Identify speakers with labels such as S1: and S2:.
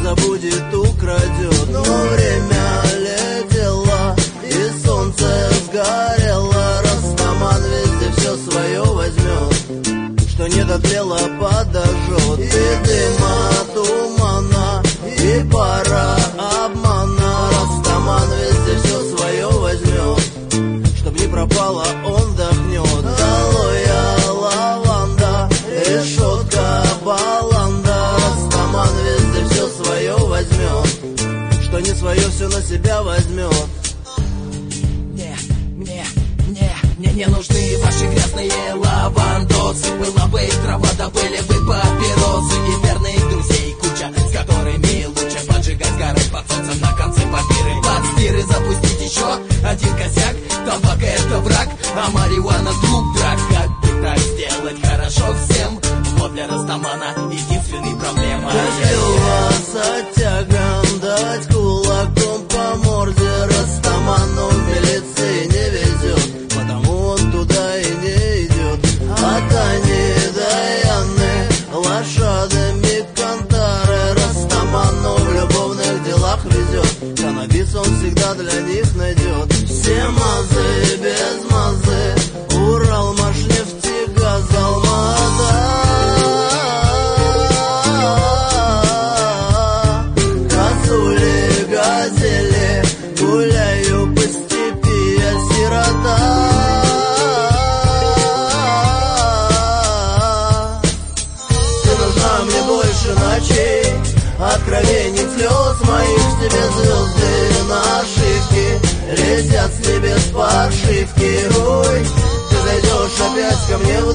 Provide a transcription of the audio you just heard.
S1: забудет, украдет. Но время летело, и солнце сгорело. Растаман везде все свое возьмет, что не дотлело, подожжет. И дыма, тумана, и пара обмана. Растаман везде все свое возьмет, чтоб не пропало, он вдохнет. Алоэ лаванда, решетка баланда. Растаман везде все свое возьмет, что не свое все на себя возьмет.
S2: Мне не нужны ваши грязные лавандосы. Была бы их трава, да были бы папиросы. И верных друзей куча, с которыми лучше поджигать, сгорать под солнцем на конце папиры. Под стиры запустить еще один косяк. Табак — это враг, а марихуана — друг драк. Как бы так сделать хорошо всем? Вот для Растамана единственная проблема.
S1: Хочу вас оттягом дать кулаком по морде. Растаману в милиции не везет, потому он туда и не идет. От Ани до Яны, лошадами кантары. Растаману в любовных делах везет, каннабис он всегда для них найдет. Все мазы без мазы, Урал, Машнефть, газ, Алмата. Косули, газели, гуляю по степи, я сирота. Ты нужна мне больше ночей, откровений, слез моих. В тебе звезды на ошибки летят с небес по ошибке. Ой, ты зайдешь опять ко мне